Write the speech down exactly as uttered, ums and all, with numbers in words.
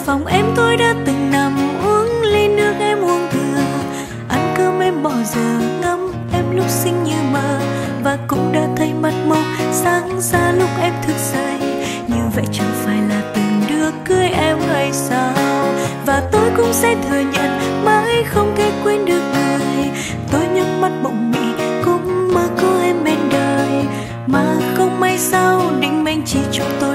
phòng em tôi đã từng nằm uống ly nước em uống thừa, ăn cơm em bỏ giờ ngắm em lúc xinh như mơ, và cũng đã thấy mắt mông sáng ra lúc em thức dậy. Như vậy chẳng phải là từng đứa cưới em hay sao? Và tôi cũng sẽ thừa nhận mãi không thể quên được người tôi nhắm mắt mộng mị cũng mơ có em bên đời, mà không may sao định mệnh chỉ chúc tôi